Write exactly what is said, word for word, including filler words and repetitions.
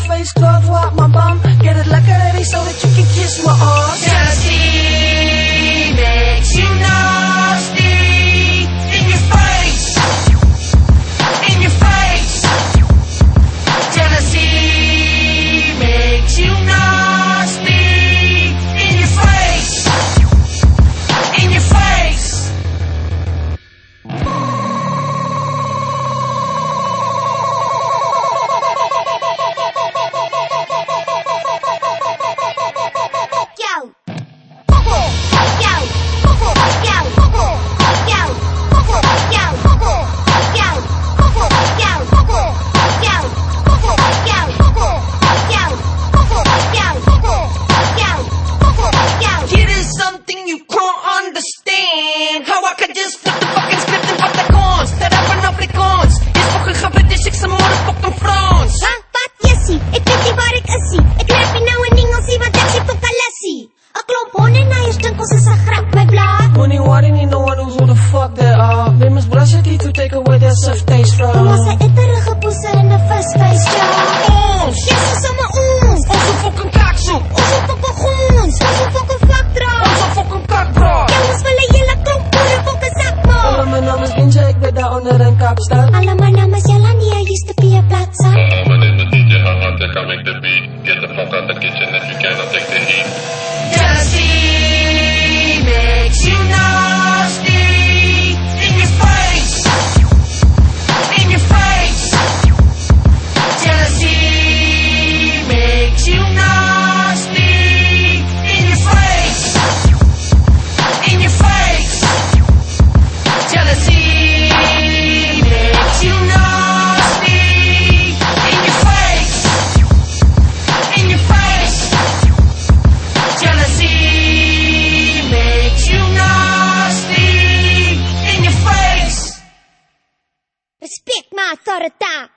face cloth, wipe my bum. Get it like a lady so that you can kiss my arm. Jealousy makes you nasty. In your face, in your face. Jealousy makes you nasty. In your face, in your face. How I could just flip the fucking script en wat ek ons dat ek van Afrikaans is fucking gebritish ek se motherfucking Frans. Ha, wat jessie, ek weet nie waar ek is nie. Ek rap nie nou in Engelsie want ek sê fokalissie. 'n Klomp honde na jou dink ons is 'n grap my blaar. Moenie worry nie, no one knows who the fuck they are. They must brush your teeth to take away their soft taste from. Kom ons sy etterige poese in 'n visfees ja. Ons, Yes, is sommer ons. ons is fucking kaksoep. Ons is fucking goons. Ons is fucking vlak dra. Ons is fucking kakbra. Ja, ons wil 'n hele klomp boere fucking sak maak. Hallo, my naam is Ninja, ek weet daar onder in Kaapstad. Hallo, my naam is Jelani, I used to be a platsa. Hello, my name is D J Hangat, I can make the beat. Get the fuck out the kitchen if you cannot take the heat. Jealousy makes you nasty. In your face, in your face. Jealousy makes you nasty. In your face, in your face. Jealousy makes you nasty. In your face, in your face. Jealousy makes you nasty. In your face. Respect my authority.